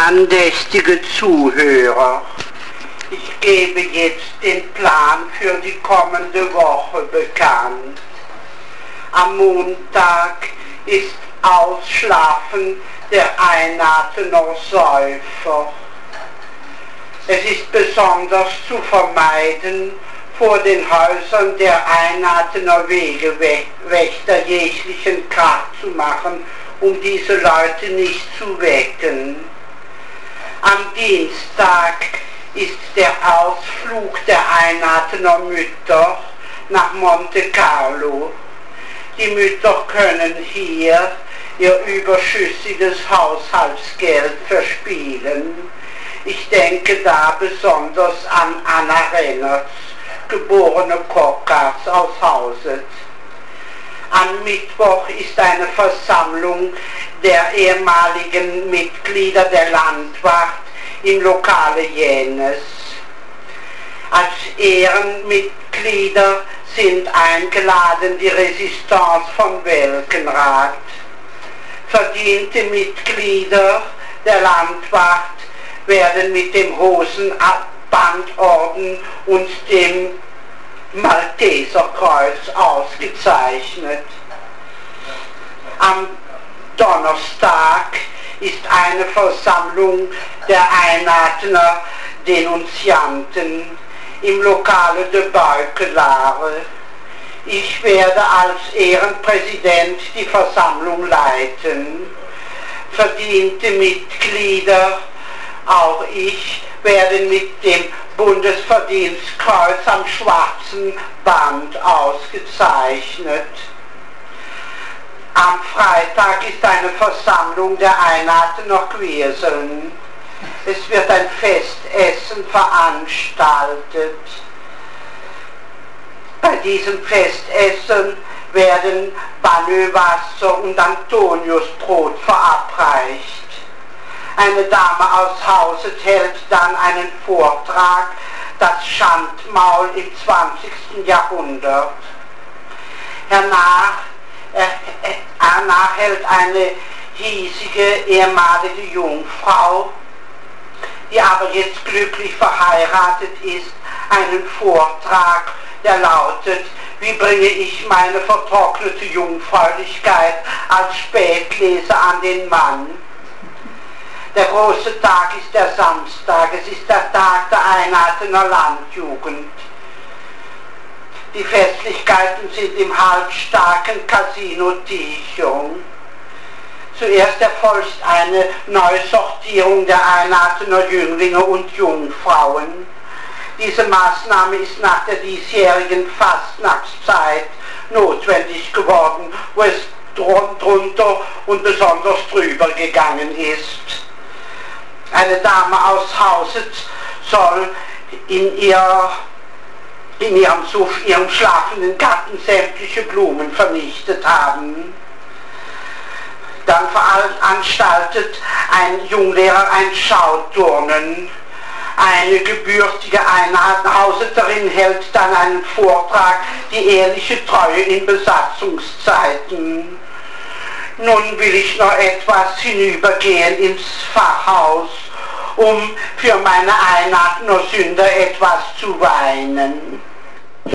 Andächtige Zuhörer, ich gebe jetzt den Plan für die kommende Woche bekannt. Am Montag ist Ausschlafen der Einathener Säufer. Es ist besonders zu vermeiden, vor den Häusern der Einathener Wegewächter jeglichen Krach zu machen, um diese Leute nicht zu wecken. Am Dienstag ist der Ausflug der Einathener Mütter nach Monte Carlo. Die Mütter können hier ihr überschüssiges Haushaltsgeld verspielen. Ich denke da besonders an Anna Rennertz, geborene Kockars aus Hauset. Am Mittwoch ist eine Versammlung der ehemaligen Mitglieder der Landwacht im Lokale Jenes. Als Ehrenmitglieder sind eingeladen die Resistance von Welkenrath. Verdiente Mitglieder der Landwacht werden mit dem Hosenbandorden und dem Malteserkreuz ausgezeichnet. Am Donnerstag ist eine Versammlung der Einathener Denunzianten im Lokale de Beukelare. Ich werde als Ehrenpräsident die Versammlung leiten. Verdiente Mitglieder, auch ich, werden mit dem Bundesverdienstkreuz am schwarzen Band ausgezeichnet. Am Freitag ist eine Versammlung der Einathener Querseln. Es wird ein Festessen veranstaltet. Bei diesem Festessen werden Bannöwasser und Antoniusbrot verabreicht. Eine Dame aus Hauset hält dann einen Vortrag, das Schandmaul im 20. Jahrhundert. Hernach hält eine hiesige ehemalige Jungfrau, die aber jetzt glücklich verheiratet ist, einen Vortrag, der lautet: Wie bringe ich meine vertrocknete Jungfräulichkeit als Spätleser an den Mann? Der große Tag ist der Samstag, es ist der Tag der Einathener Landjugend. Die Festlichkeiten sind im halbstarken Casino Tichung. Zuerst erfolgt eine Neusortierung der Einathener Jünglinge und Jungfrauen. Diese Maßnahme ist nach der diesjährigen Fastnachtszeit notwendig geworden, wo es drunter und besonders drüber gegangen ist. Eine Dame aus Hauset soll in ihrem schlafenden Gatten sämtliche Blumen vernichtet haben. Dann veranstaltet ein Junglehrer ein Schauturnen. Eine gebürtige Hauseterin hält dann einen Vortrag, die ehrliche Treue in Besatzungszeiten. Nun will ich noch etwas hinübergehen ins Pfarrhaus, um für meine Einathener Sünder etwas zu weinen.